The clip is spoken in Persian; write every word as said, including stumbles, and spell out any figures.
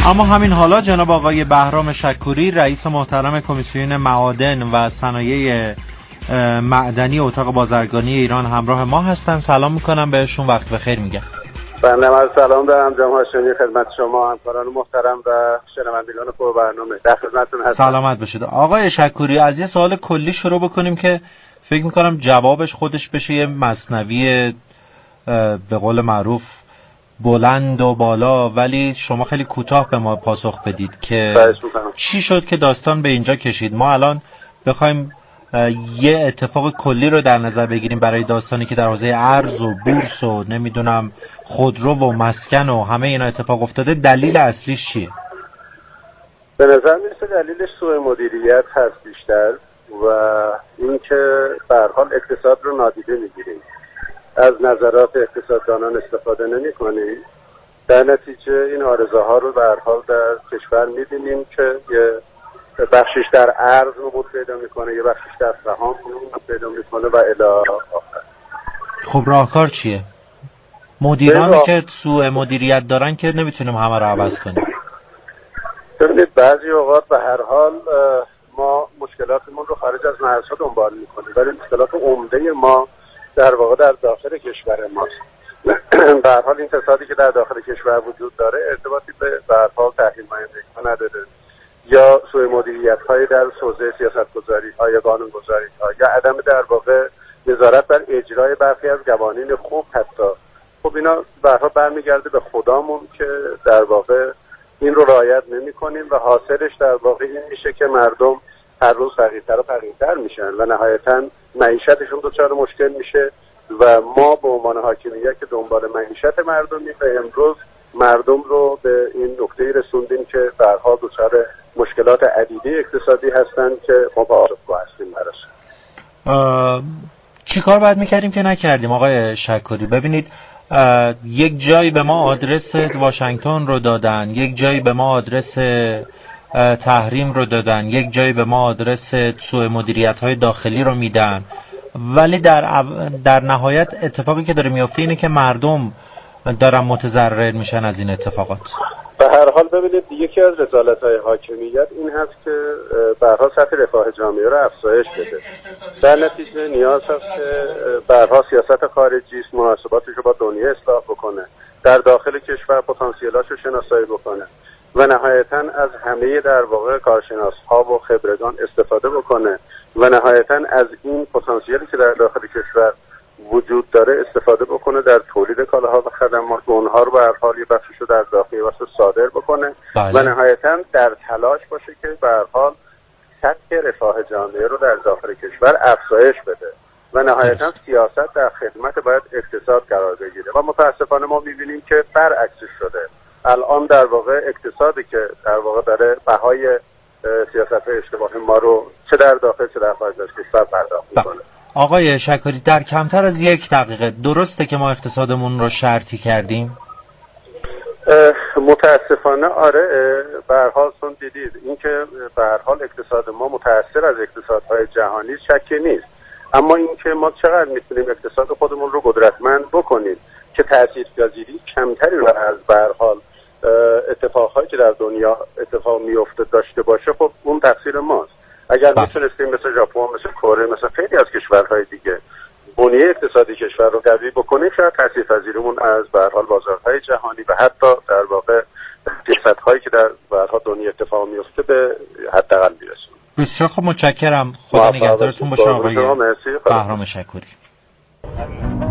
اما همین حالا جناب آقای بهرام شکوری رئیس محترم کمیسیون معادن و صنایع معدنی اتاق بازرگانی ایران همراه ما هستن. سلام میکنم بهشون، وقت بخیر میگم. بنده از سلام دارم جناب هاشمی خدمت شما همکاران محترم و شنوندگان خوب برنامه. در خدمتتون هستم. سلامت باشید. آقای شکوری از یه سوال کلی شروع بکنیم که فکر میکنم جوابش خودش بشه یه مثنوی به قول معروف بلند و بالا، ولی شما خیلی کوتاه به ما پاسخ بدید که چی شد که داستان به اینجا کشید. ما الان بخوایم یه اتفاق کلی رو در نظر بگیریم برای داستانی که در حوزه ارز و بورس و نمیدونم خودرو و مسکن و همه اینا اتفاق افتاده، دلیل اصلیش چیه؟ به نظر میرسه دلیلش سوء مدیریت هست بیشتر و اینکه به هر حال اقتصاد رو نادیده میگیریم، از نظرات اقتصاددانان استفاده نمی‌کنیم، در نتیجه این آرزوها رو به هر حال در کشور می‌بینیم که یه بخشش در ارز نمود پیدا می‌کنه، یه بخشش در سهام نمود پیدا می‌کنه و الی آخر. خب راهکار چیه؟ مدیرانی راه... که سوء مدیریت دارن که نمیتونیم همه رو عوض کنیم. ببینید بعضی اوقات به هر حال ما مشکلاتمون رو خارج از مرزها دنبال می‌کنیم، ولی مشکلات عمده ما در واقع در داخل کشور ماست. به هر حال این فسادی که در داخل کشور وجود داره ارتباطی به به هر حال تحریم ها نداره، یا سوء مدیریت‌های در حوزه سیاست‌گذاری‌ها یا قانون‌گذاری‌ها یا عدم در واقع نظارت بر اجرای برخی از قوانین خوب حتی. خب اینا به هر حال برمیگرده به خدامون که در واقع این رو رعایت نمی‌کنیم و حاصلش در واقع این میشه که مردم هر روز فقیرتر و فقیرتر میشن و نهایتاً معیشتشون دچار مشکل میشه و ما به عنوان حاکمیت که دنبال معیشت مردمی و امروز مردم رو به این نقطه‌ای رسوندیم که به هر حال دچار مشکلات عدیده اقتصادی هستن که ما پاسخگو هستیم براش. چی کار باید میکردیم که نکردیم آقای شکوری؟ ببینید یک جایی به ما آدرس واشنگتن رو دادن، یک جایی به ما آدرس تحریم رو دادن، یک جایی به ما آدرس سوء مدیریت‌های داخلی رو میدن، ولی در در نهایت اتفاقی که داره میفته اینه که مردم دارن متضرر میشن از این اتفاقات. به هر حال ببینید یکی از رسالت‌های حاکمیت این هست که به هر حال سطح رفاه جامعه رو افزایش بده. در نتیجه نیاز هست که به هر حال سیاست خارجی است مناسباتش رو با دنیا اصلاح بکنه، در داخل کشور پتانسیل‌هاش رو شناسایی بکنه و نهایتاً از همه در واقع کارشناس‌ها و خبرگان استفاده بکنه و نهایتاً از این پتانسیلی که در داخل کشور وجود داره استفاده بکنه در تولید کالاها و خدمات و اونها رو به هر حال یه بخشش رو در داخل واسه صادر بکنه بله. و نهایتاً در تلاش باشه که به هر حال سطح رفاه جامعه رو در داخل کشور افزایش بده و نهایتاً سیاست در خدمت باید اقتصاد قرار بگیره و متاسفانه ما می‌بینیم که برعکسش شده. الان در واقع اقتصادی که در واقع داره بهای سیاست اشتباه ما رو چه در داخل چه در خارج از کشور پرداخت می‌کنه. آقای شکوری در کمتر از یک دقیقه درسته که ما اقتصادمون رو شرطی کردیم؟ متاسفانه آره. به هر حال چون دیدید اینکه به هر حال اقتصاد ما متأثر از اقتصادهای جهانی شکی نیست، اما اینکه ما چقدر میتونیم اقتصاد خودمون رو قدرتمند بکنیم که تاثیرگذاری کمتری رو از به هر حال اتفاقهایی که در دنیا اتفاق میفته داشته باشه، خب اون تقصیر ماست. اگر میتونستیم مثل ژاپن، مثل کره، مثل خیلی از کشورهای دیگه بنیه اقتصادی کشور رو قوی بکنیم، شاید تاثیرپذیریمون از به هر حال بازارهای جهانی و حتی در واقع سیاست‌هایی که در به هر حال دنیا اتفاق میفته به حداقل برسیم. بسیار خوب، متشکرم. خدا نگهدارتون باشه آقای بهرام شکوری.